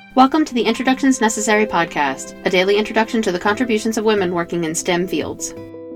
Welcome to the Introductions Necessary podcast, a daily introduction to the contributions of women working in STEM fields.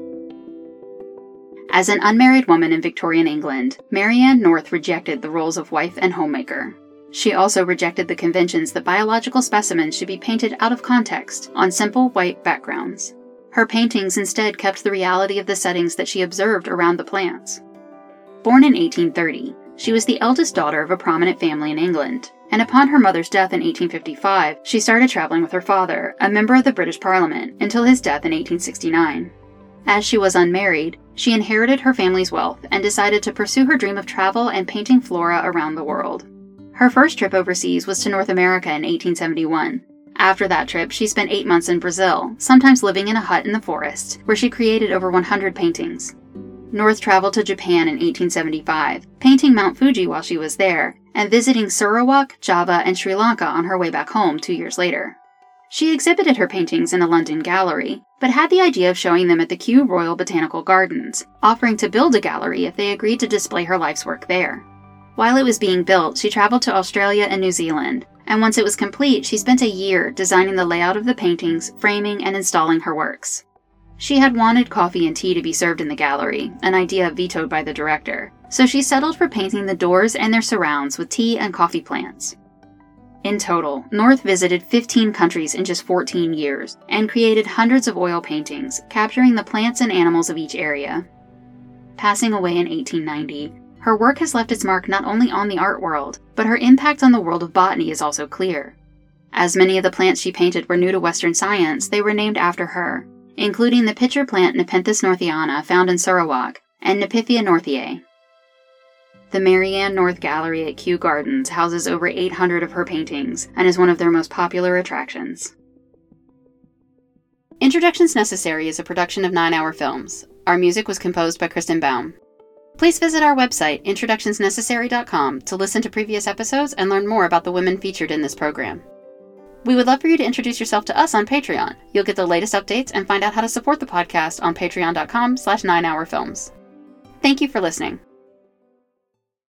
As an unmarried woman in Victorian England, Marianne North rejected the roles of wife and homemaker. She also rejected the conventions that biological specimens should be painted out of context on simple white backgrounds. Her paintings instead kept the reality of the settings that she observed around the plants. Born in 1830, she was the eldest daughter of a prominent family in England, and upon her mother's death in 1855, she started traveling with her father, a member of the British Parliament, until his death in 1869. As she was unmarried, she inherited her family's wealth and decided to pursue her dream of travel and painting flora around the world. Her first trip overseas was to North America in 1871. After that trip, she spent 8 months in Brazil, sometimes living in a hut in the forest, where she created over 100 paintings. North traveled to Japan in 1875, painting Mount Fuji while she was there, and visiting Sarawak, Java, and Sri Lanka on her way back home 2 years later. She exhibited her paintings in a London gallery, but had the idea of showing them at the Kew Royal Botanical Gardens, offering to build a gallery if they agreed to display her life's work there. While it was being built, she traveled to Australia and New Zealand, and once it was complete, she spent a year designing the layout of the paintings, framing, and installing her works. She had wanted coffee and tea to be served in the gallery, an idea vetoed by the director, so she settled for painting the doors and their surrounds with tea and coffee plants. In total, North visited 15 countries in just 14 years, and created hundreds of oil paintings, capturing the plants and animals of each area. Passing away in 1890, her work has left its mark not only on the art world, but her impact on the world of botany is also clear. As many of the plants she painted were new to Western science, they were named after her, including the pitcher plant Nepenthes northiana found in Sarawak, and Nepithia northiae. The Marianne North Gallery at Kew Gardens houses over 800 of her paintings, and is one of their most popular attractions. Introductions Necessary is a production of 9 Hour Films. Our music was composed by Kristen Baum. Please visit our website, introductionsnecessary.com, to listen to previous episodes and learn more about the women featured in this program. We would love for you to introduce yourself to us on Patreon. You'll get the latest updates and find out how to support the podcast on patreon.com/9hourfilms. Thank you for listening.